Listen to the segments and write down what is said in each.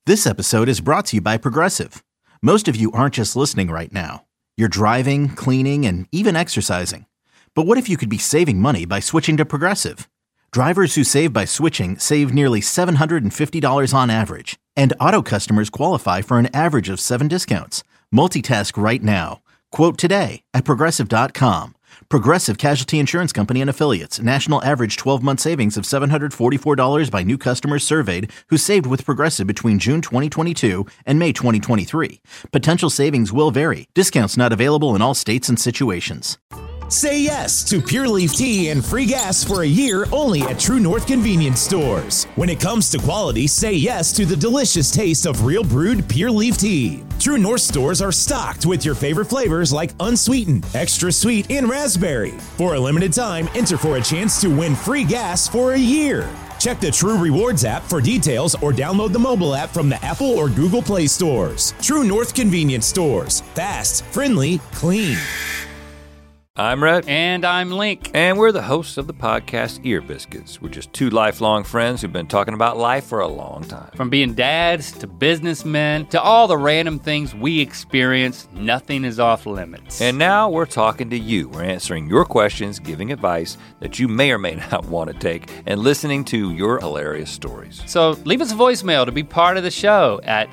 This episode is brought to you by Progressive. Most of you aren't just listening right now. You're driving, cleaning, and even exercising. But what if you could be saving money by switching to Progressive? Drivers who save by switching save nearly $750 on average. And auto customers qualify for an average of 7 discounts. Multitask right now. Quote today at Progressive.com. Progressive Casualty Insurance Company and Affiliates. National average 12-month savings of $744 by new customers surveyed who saved with Progressive between June 2022 and May 2023. Potential savings will vary. Discounts not available in all states and situations. Say yes to Pure Leaf Tea and free gas for a year only at True North Convenience Stores. When it comes to quality, say yes to the delicious taste of real brewed Pure Leaf Tea. True North stores are stocked with your favorite flavors like unsweetened, extra sweet, and raspberry. For a limited time, enter for a chance to win free gas for a year. Check the True Rewards app for details or download the mobile app from the Apple or Google Play stores. True North Convenience Stores. Fast, friendly, clean. I'm Rhett. And I'm Link. And we're the hosts of the podcast Ear Biscuits. We're just two lifelong friends who've been talking about life for a long time. From being dads to businessmen to all the random things we experience, nothing is off limits. And now we're talking to you. We're answering your questions, giving advice that you may or may not want to take, and listening to your hilarious stories. So leave us a voicemail to be part of the show at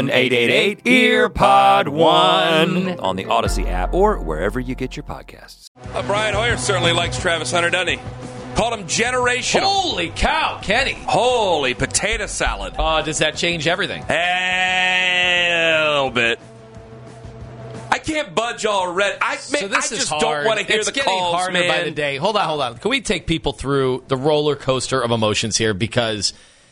1-888-EARPOD1 on the Odyssey app or wherever you get your podcasts. Brian Hoyer certainly likes Travis Hunter, doesn't he? Called him generational. Holy cow, Kenny. Holy potato salad. Does that change everything? A little bit. I can't budge already. I just don't want to hear the calls, man. It's getting harder by the day. Hold on. Can we take people through the roller coaster of emotions here? Because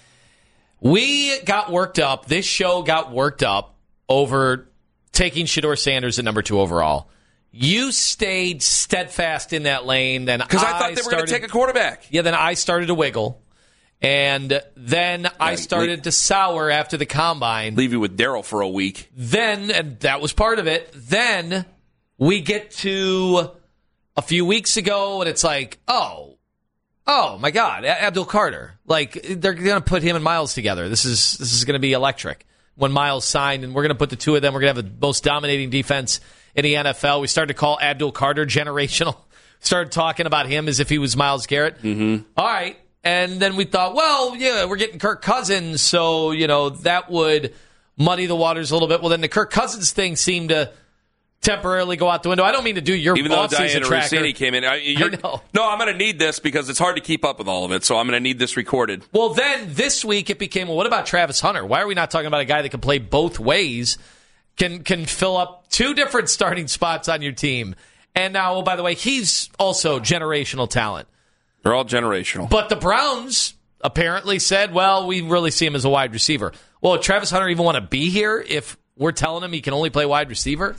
we got worked up. This show got worked up over taking Shedeur Sanders at number 2 overall. You stayed steadfast in that lane. Then because I thought they were going to take a quarterback. Yeah, then I started to wiggle. And then I started to sour after the combine. Leave you with Darryl for a week. Then, and that was part of it, then we get to a few weeks ago, and it's like, oh my God, Abdul Carter. Like, they're going to put him and Miles together. This is going to be electric. When Miles signed, and we're going to put the two of them, we're going to have the most dominating defense in the NFL. We started to call Abdul Carter generational. Started talking about him as if he was Myles Garrett. Mm-hmm. All right. And then we thought, well, yeah, we're getting Kirk Cousins, so, that would muddy the waters a little bit. Well, then the Kirk Cousins thing seemed to temporarily go out the window. I don't mean to do your off-season tracker. Even though Diana Rossini came in. I know. No, I'm going to need this because it's hard to keep up with all of it, so I'm going to need this recorded. Well, then this week it became, well, what about Travis Hunter? Why are we not talking about a guy that can play both ways, can fill up 2 different starting spots on your team? And now, by the way, he's also generational talent. They're all generational. But the Browns apparently said, well, we really see him as a wide receiver. Well, Travis Hunter even want to be here if we're telling him he can only play wide receiver?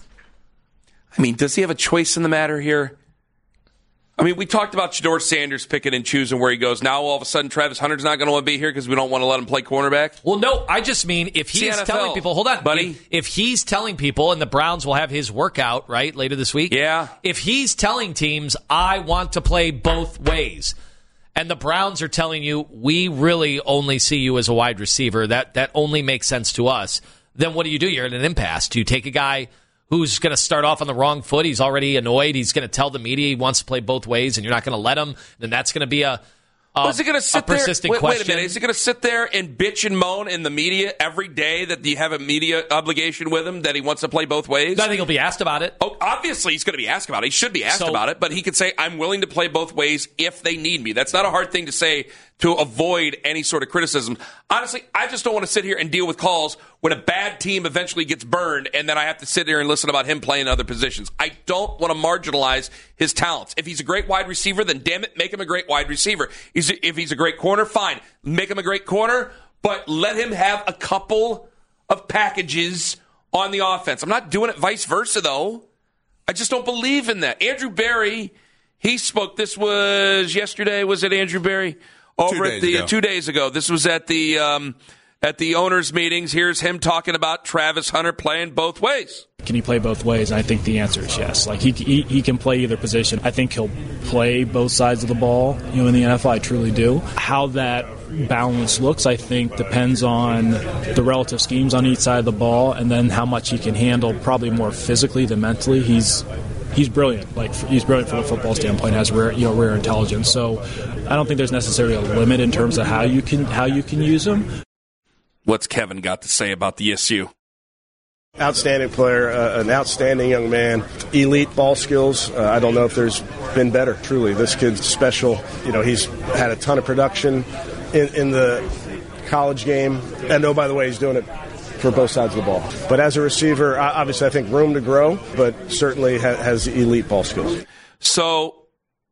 I mean, does he have a choice in the matter here? I mean, we talked about Shedeur Sanders picking and choosing where he goes. Now, all of a sudden, Travis Hunter's not going to want to be here because we don't want to let him play cornerback? Well, no, I just mean if he's telling people, hold on, buddy. If he's telling people, and the Browns will have his workout, right, later this week? Yeah. If he's telling teams, I want to play both ways, and the Browns are telling you, we really only see you as a wide receiver, that only makes sense to us, then what do? You're in an impasse. Do you take a guy who's going to start off on the wrong foot? He's already annoyed. He's going to tell the media he wants to play both ways, and you're not going to let him. Then that's going to be a persistent question. Wait a minute. Is he going to sit there and bitch and moan in the media every day that you have a media obligation with him that he wants to play both ways? I think he'll be asked about it. Oh, obviously he's going to be asked about it. He should be asked about it, but he could say, I'm willing to play both ways if they need me. That's not a hard thing to say to avoid any sort of criticism. Honestly, I just don't want to sit here and deal with calls when a bad team eventually gets burned and then I have to sit there and listen about him playing other positions. I don't want to marginalize his talents. If he's a great wide receiver, then damn it, make him a great wide receiver. If he's a great corner, fine. Make him a great corner, but let him have a couple of packages on the offense. I'm not doing it vice versa, though. I just don't believe in that. Andrew Berry, he spoke. This was yesterday. Was it Andrew Berry? Over at the 2 days ago. This was at the owners' meetings. Here's him talking about Travis Hunter playing both ways. Can he play both ways? I think the answer is yes. Like he can play either position. I think he'll play both sides of the ball. In the NFL, I truly do. How that balance looks, I think, depends on the relative schemes on each side of the ball, and then how much he can handle, probably more physically than mentally. He's brilliant. Like, he's brilliant from a football standpoint, has rare intelligence. So I don't think there's necessarily a limit in terms of how you can use him. What's Kevin got to say about the SU? Outstanding player, an outstanding young man, elite ball skills. I don't know if there's been better, truly. This kid's special. He's had a ton of production in the college game. And by the way, he's doing it for both sides of the ball. But as a receiver, obviously I think room to grow, but certainly has elite ball skills. So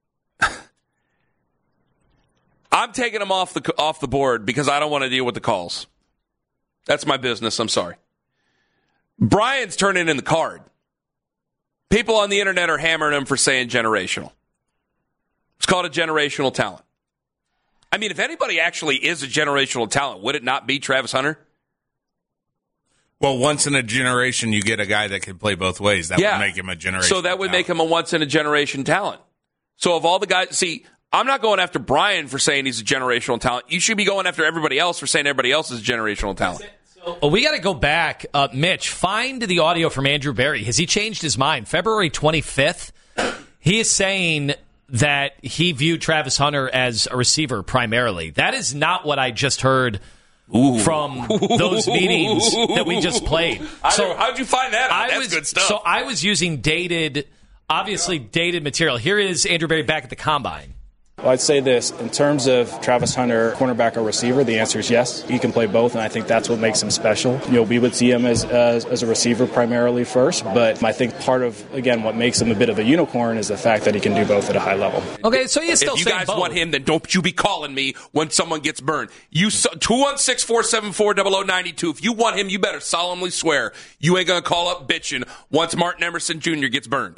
I'm taking him off the board because I don't want to deal with the calls. That's my business. I'm sorry. Brian's turning in the card. People on the internet are hammering him for saying generational. It's called a generational talent. I mean, if anybody actually is a generational talent, would it not be Travis Hunter? Well, once in a generation, you get a guy that can play both ways. That would make him a generational So that would talent. make him a once-in-a-generation talent. So of all the guys, see, I'm not going after Brian for saying he's a generational talent. You should be going after everybody else for saying everybody else is a generational talent. We got to go back. Mitch, find the audio from Andrew Berry. Has he changed his mind? February 25th, he is saying that he viewed Travis Hunter as a receiver primarily. That is not what I just heard from those meetings that we just played. How'd you find that out? That's good stuff. So I was using dated material. Here is Andrew Berry back at the Combine. Well, I'd say this. In terms of Travis Hunter, cornerback or receiver, the answer is yes. He can play both, and I think that's what makes him special. We would see him as a receiver primarily first, but I think part of, again, what makes him a bit of a unicorn is the fact that he can do both at a high level. Okay, so you still if you guys both. want him, then don't you be calling me when someone gets burned. 216-474-0092. If you want him, you better solemnly swear you ain't going to call up bitching once Martin Emerson Jr. gets burned.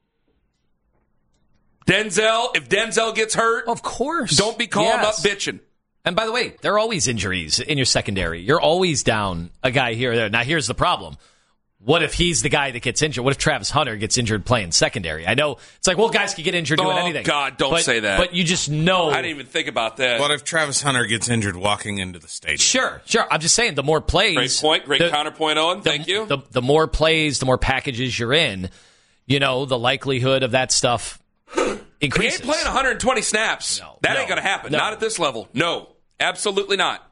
If Denzel gets hurt, of course, don't be calling up bitching. And by the way, there are always injuries in your secondary. You're always down a guy here or there. Now, here's the problem. What if he's the guy that gets injured? What if Travis Hunter gets injured playing secondary? I know it's like, well, guys can get injured doing anything. Oh, God, don't say that. But you just know. I didn't even think about that. What if Travis Hunter gets injured walking into the stadium? Sure. I'm just saying, the more plays. Great point. Great counterpoint, Owen. Thank you. The more plays, the more packages you're in, the likelihood of that stuff increases. He ain't playing 120 snaps. That ain't going to happen. No. Not at this level. No, absolutely not.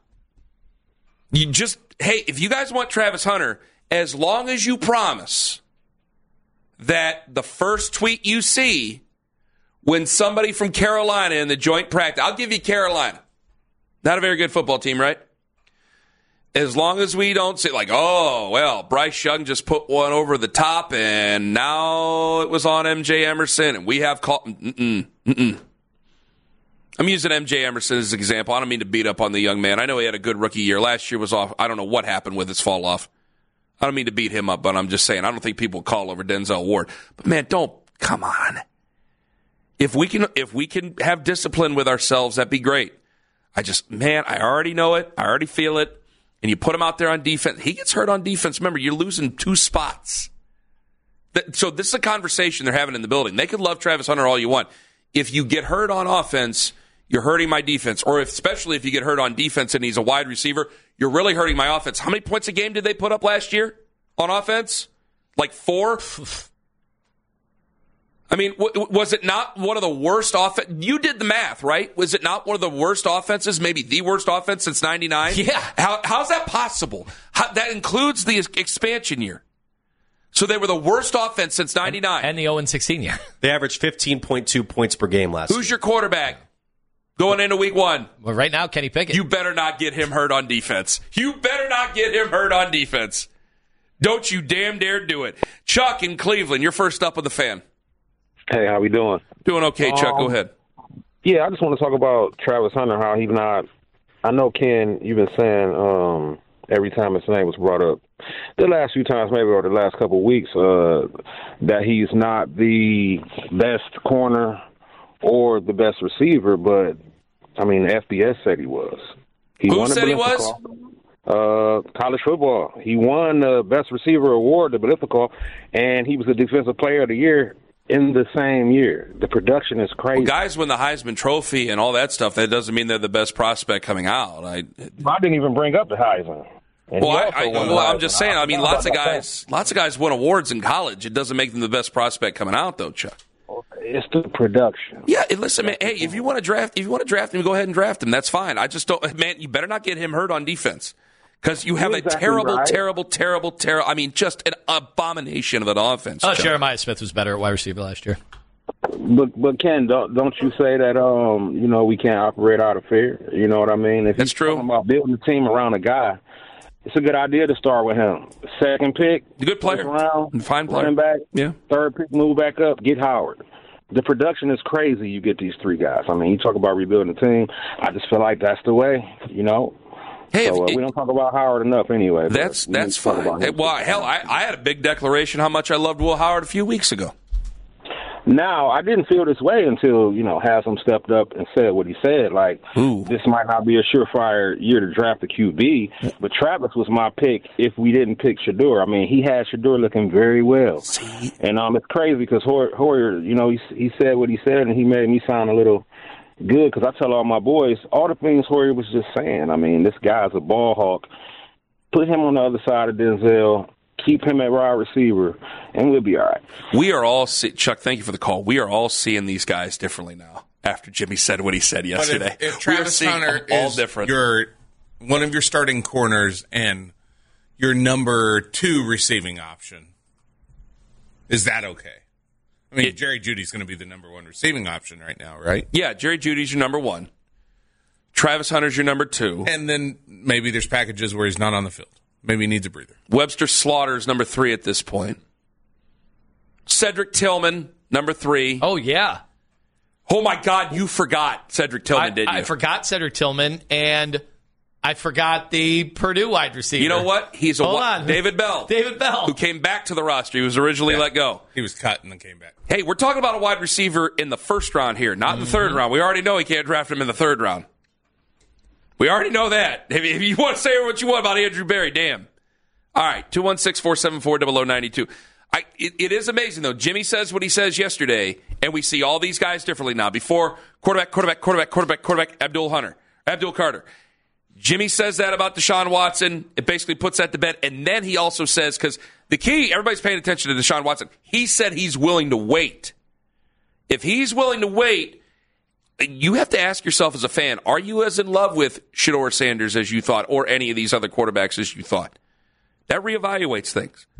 If you guys want Travis Hunter, as long as you promise that the first tweet you see when somebody from Carolina in the joint practice, I'll give you Carolina. Not a very good football team, right? As long as we don't say Bryce Young just put one over the top and now it was on MJ Emerson and we have called. I'm using MJ Emerson as an example. I don't mean to beat up on the young man. I know he had a good rookie year. Last year was off. I don't know what happened with his fall off. I don't mean to beat him up, but I'm just saying I don't think people call over Denzel Ward. But man, come on. If we can have discipline with ourselves, that'd be great. I already know it. I already feel it. And you put him out there on defense. He gets hurt on defense. Remember, you're losing 2 spots. So this is a conversation they're having in the building. They could love Travis Hunter all you want. If you get hurt on offense, you're hurting my defense. Or especially if you get hurt on defense and he's a wide receiver, you're really hurting my offense. How many points a game did they put up last year on offense? Like 4? I mean, was it not one of the worst You did the math, right? Was it not one of the worst offenses, maybe the worst offense since 99? Yeah. How's that possible? That includes the expansion year. So they were the worst offense since 99. And the 0-16 year. They averaged 15.2 points per game last year. Who's your quarterback going into week 1? Well, right now, Kenny Pickett. You better not get him hurt on defense. Don't you damn dare do it. Chuck in Cleveland, you're first up with the Fan. Hey, how we doing? Doing okay, Chuck. Go ahead. Yeah, I just want to talk about Travis Hunter, how he's not – I know, Ken, you've been saying every time his name was brought up, the last few times maybe or the last couple of weeks, that he's not the best corner or the best receiver, but, I mean, FBS said he was. Who said he was? College football. He won the Best Receiver Award, the Biblical, and he was the Defensive Player of the Year in the same year. The production is crazy. Well, guys win the Heisman Trophy and all that stuff. That doesn't mean they're the best prospect coming out. I didn't even bring up the Heisman. I'm just saying. I mean, lots of guys win awards in college. It doesn't make them the best prospect coming out, though, Chuck. It's the production. Yeah, listen, man. Hey, if you want to draft him, go ahead and draft him. That's fine. I just don't, man. You better not get him hurt on defense because you have a terrible. I mean, just an abomination of an offense. Jeremiah Smith was better at wide receiver last year. But Ken, don't you say that we can't operate out of fear? You know what I mean? If that's true. Talking about building a team around a guy, it's a good idea to start with him. Second pick, a good player, fine player, running back. Yeah. Third pick, move back up, get Howard. The production is crazy. You get these three guys. I mean, you talk about rebuilding a team. I just feel like that's the way. Hey, we don't talk about Howard enough anyway. That's fine. Hey, well, hell, I had a big declaration how much I loved Will Howard a few weeks ago. Now, I didn't feel this way until, Haslam stepped up and said what he said. Like, this might not be a surefire year to draft a QB, but Travis was my pick if we didn't pick Shedeur. I mean, he had Shedeur looking very well. And it's crazy because Hoyer, he said what he said, and he made me sound a little good because I tell all my boys all the things Hoyer was just saying. I mean, this guy's a ball hawk. Put him on the other side of Denzel. Keep him at wide receiver, and we'll be all right. We are all Chuck, thank you for the call. We are all seeing these guys differently now after Jimmy said what he said yesterday. If Travis Hunter is different. One of your starting corners and your number 2 receiving option, is that okay? I mean, Jerry Jeudy's going to be the number 1 receiving option right now, right? Yeah, Jerry Jeudy's your number 1. Travis Hunter's your number 2. And then maybe there's packages where he's not on the field. Maybe he needs a breather. Webster Slaughter's number 3 at this point. Cedric Tillman, number 3. Oh, yeah. Oh, my God, you forgot Cedric Tillman, didn't you? I forgot Cedric Tillman, and I forgot the Purdue wide receiver. You know what? He's David Bell. David Bell. Who came back to the roster. He was originally let go. He was cut and then came back. Hey, we're talking about a wide receiver in the first round here, not in the third round. We already know he can't draft him in the third round. We already know that. If you want to say what you want about Andrew Berry, damn. All right, 216-474-0092. It is amazing, though. Jimmy says what he says yesterday, and we see all these guys differently now. Before, quarterback, Abdul Carter. Jimmy says that about Deshaun Watson. It basically puts that to bed. And then he also says, because the key, everybody's paying attention to Deshaun Watson. He said he's willing to wait. If he's willing to wait, you have to ask yourself as a fan, are you as in love with Shedeur Sanders as you thought, or any of these other quarterbacks as you thought? That reevaluates things.